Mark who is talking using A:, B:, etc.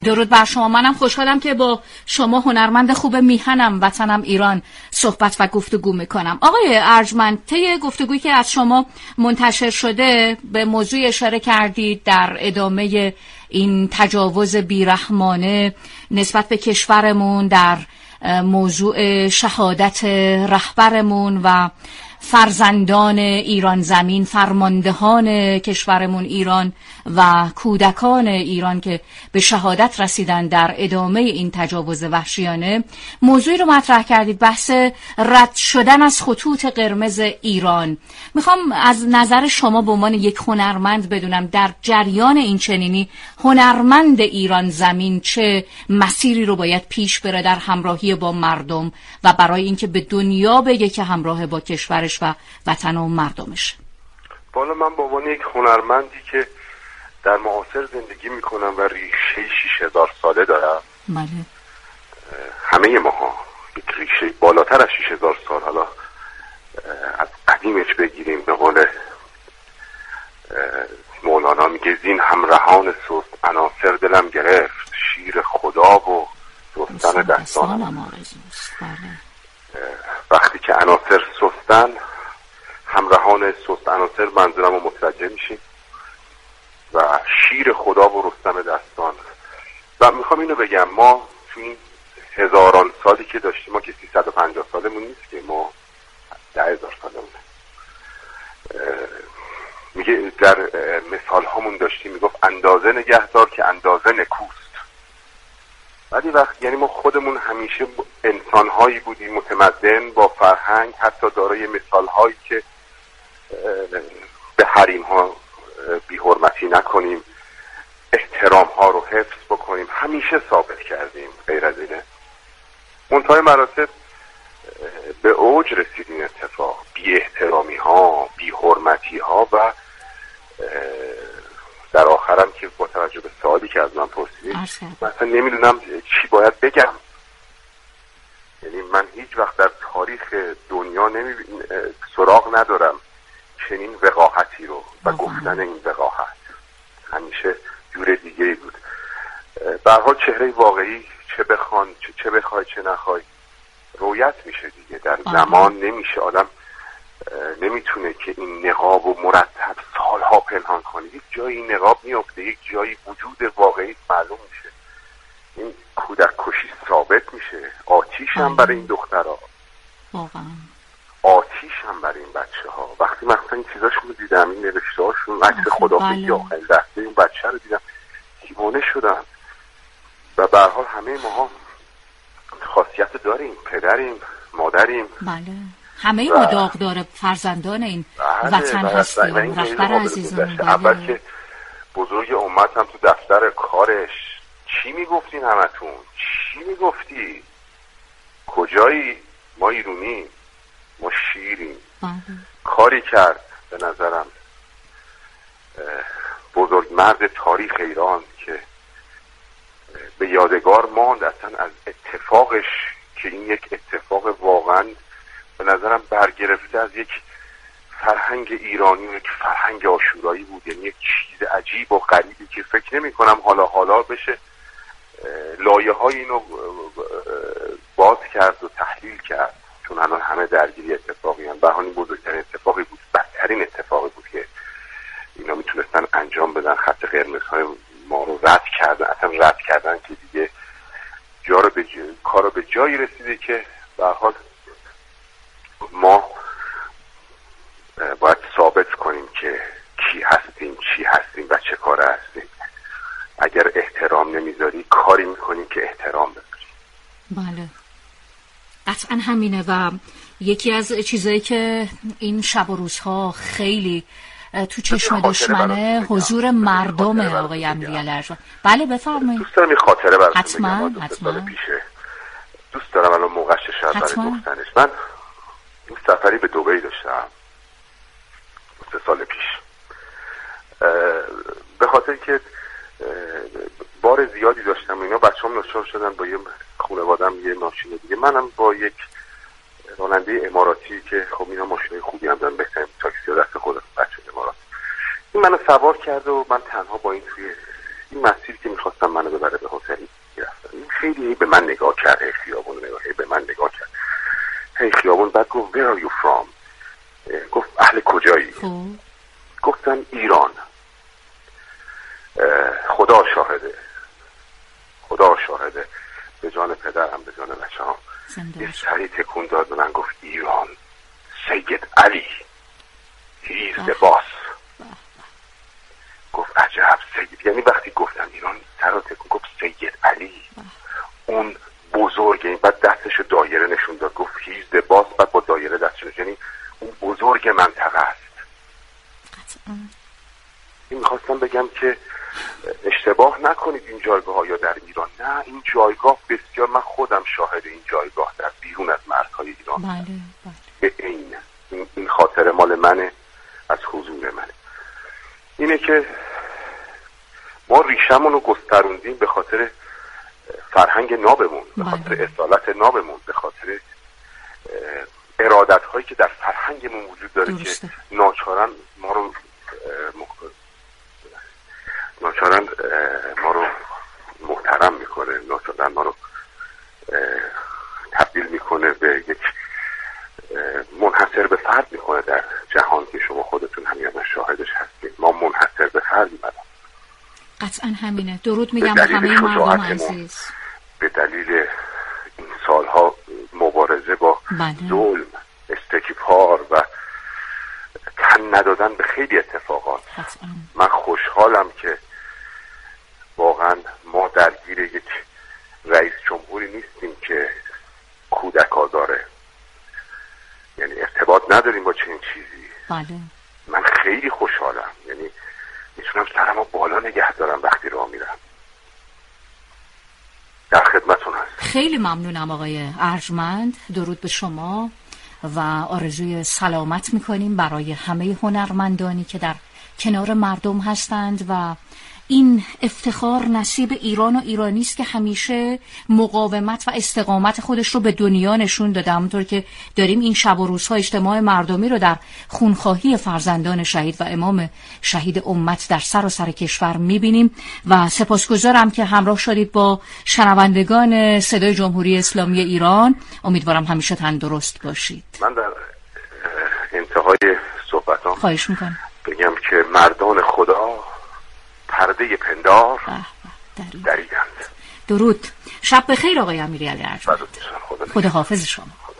A: درود بر شما. منم خوشحالم که با شما هنرمند خوب میهنم وطنم ایران صحبت و گفتگو میکنم. آقای ارجمند، طی گفتگویی که از شما منتشر شده به موضوع اشاره کردید در ادامه این تجاوز بیرحمانه نسبت به کشورمون در موضوع شهادت رهبرمون و فرزندان ایران زمین، فرماندهان کشورمون ایران و کودکان ایران که به شهادت رسیدن در ادامه این تجاوز وحشیانه، موضوعی رو مطرح کردید، بحث رد شدن از خطوط قرمز ایران. میخوام از نظر شما به عنوان یک هنرمند بدونم در جریان این چنینی هنرمند ایران زمین چه مسیری رو باید پیش بره در همراهی با مردم و برای اینکه به دنیا بگه که همراه با کشورش و وطن و مردمش.
B: بالا من به عنوان یک هنرمندی که در معاصر زندگی میکنم و ریشه 6000 ساله دارم،
A: بله،
B: همه ماها یک ریشه بالاتر از 6000 سال، حالا از قدیمش بگیریم، به قول مولانا میگه زین همراهان سست عناصر دلم گرفت، شیر خدا و سستن دستانم. وقتی که عناصر سستن، همراهان سست عناصر منظورم رو متوجه میشیم و شیر خدا و رستم دستان. و میخوام اینو بگم، ما تو این هزاران سالی که داشتیم، ما که 350 سالمون نیست که، ما 10,000 سالمونه. میگه در مثال هامون داشتیم، میگفت اندازه نگهدار که اندازه نکوست. ولی وقت یعنی ما خودمون همیشه انسان‌هایی بودیم متمدن با فرهنگ، حتی دارای مثال‌هایی که به حریم‌ها بی‌حرمتی نکنیم، احترام‌ها رو حفظ بکنیم، همیشه ثابت کردیم. غیر از اینه منتهای مراتب به اوج رسید این اتفاق، بی احترامی‌ها، بی حرمتی‌ها و در آخرم که با توجه به سوالی که از من پرسیدید، مثلا نمیدونم چی باید بگم. یعنی من هیچ وقت در تاریخ دنیا سراغ ندارم چنین وقاحتی رو و گفتن این وقاحت. همیشه جور دیگه بود. به هر حال چهره واقعی چه بخوای چه نخوای رویت میشه دیگه. در زمان نمیشه، آدم نمیتونه که این نقاب و مرتب سالها پنهان کنه. یک جایی این نقاب میفته، یک جایی وجود واقعی معلوم میشه. این کودک کشی ثابت میشه. آتیش هم برای این دخترها، آتیش هم برای این بچه ها. وقتی مثلا این چیزاشون رو دیدم، این نوشته هاشون، عکس خدافظی آخرین لحظه این بچه رو دیدم، دیوانه شدم. و به هر حال همه ماها خاصیت داریم، پدریم، مادریم.
A: بله، همه ما داغدار فرزندان این وطن هستیم. رهبر عزیزمون
B: اول که بزرگ امت هم تو دفتر کارش چی میگفتین همتون؟ چی میگفتی؟ کجایی؟ ما ایرونی، ما شیریم. کاری کرد به نظرم بزرگ مرد تاریخ ایران که به یادگار ماند اصلا از اتفاقش، که این یک اتفاق واقعا به نظرم برگرفته از یک فرهنگ ایرانی و یک فرهنگ عاشورایی بود. یعنی یک چیز عجیب و غریبی که فکر نمی کنم حالا بشه لایه های اینو باز کرد و تحلیل کرد، چون الان همه درگیری اتفاقی هم. بهانی بزرگترین اتفاقی بود، بدترین اتفاقی بود که اینا میتونستن انجام بدن. خط قرمزهای ما رو رد کردن که دیگه کار رو به جایی رسیده که به هر حال ما باید ثابت کنیم که کی هستیم، چی هستیم و چه کار هستیم. اگر احترام نمیذاری، کاری میکنیم که احترام بذاری.
A: بله، قطعا همینه. و یکی از چیزایی که این شب و روزها خیلی تو چشم دشمنه حضور مردم آقای امیرعلی ارجمند. بله بفرمایید.
B: دوست دارم این خاطره براتون
A: حتما.
B: دوست دارم الان موقعش شب برای گفتنش. من این سفری به دبی داشتم 3 سال پیش، به خاطر که بار زیادی داشتم اینا. بچه‌ام ناچار شدن با یه خانواده‌ام یه ماشین دیگه، منم با یک راننده اماراتی که خب اینا ماشین خوبی هم دارن، بهترین تاکسی ها دست خودم، بچه امارات، این منو سوار کرد و من تنها با این توی این مسیر که میخواستم منو ببره به هتل رفتم. این خیلی به من نگاه کرد، خیابون نگاهی به من نگاه کرد، خیابون. بعد گفت where are you from؟ گفت اهل کجایی؟ گفتم ایران. خدا شاهده به جان پدرم به جان بچه‌هام یه سری تکون داد به من، گفت ایران، سید علی he is the boss. گفت عجب سید، یعنی وقتی گفتم ایران سر تکون، گفت سید علی اون بزرگه. بعد دستشو دایره نشون داد، گفت he is the boss، بعد با دایره دستشو، یعنی اون بزرگ منطقه است. این میخواستم بگم که اشتباه نکنید این جایگاه ها یا در ایران، نه این جایگاه بسیار، من خودم شاهد این جایگاه در بیرون از مرزهای ایران.
A: بله.
B: به این خاطر مال منه، از حضور منه. اینه که ما ریشمون رو گستروندیم به خاطر فرهنگ نابمون، به خاطر اصالت نابمون، به خاطر ارادت هایی که در فرهنگمون وجود داره که ناچارن ما رو محترم میکنه، ناچارن ما رو تبدیل میکنه به یک منحصر به فرد میکنه در جهان که شما خودتون همیشه شاهدش هستید. ما منحصر به فردیم.
A: قطعا همینه. درود میگم به همه مردم عزیز.
B: به دلیل این سالها مبارزه با ظلم، استکبار و تن ندادن به خیلی اتفاقات، من خوشحالم که واقعا ما درگیر یک رئیس جمهوری نیستیم که کودک آزاره، یعنی ارتباط نداریم با چنین چیزی.
A: بله.
B: من خیلی خوشحالم، یعنی میتونم سرمو بالا نگه دارم وقتی راه میرم. در خدمتون هست.
A: خیلی ممنونم آقای ارجمند. درود به شما و آرزوی سلامت میکنیم برای همه هنرمندانی که در کنار مردم هستند و این افتخار نصیب ایران و ایرانی است که همیشه مقاومت و استقامت خودش رو به دنیا نشون داده. همونطور که داریم این شب و روزها اجتماع مردمی رو در خونخواهی فرزندان شهید و امام شهید امت در سراسر کشور میبینیم و سپاسگزارم که همراه شدید با شنوندگان صدای جمهوری اسلامی ایران. امیدوارم همیشه تندرست باشید.
B: من در انتهای صحبتام
A: خواهش میکنم
B: بگم که مردان خدا پرده پندار دریدند.
A: درود. شب بخیر آقای امیری علی ارجمند.
B: خدا
A: حافظ شما.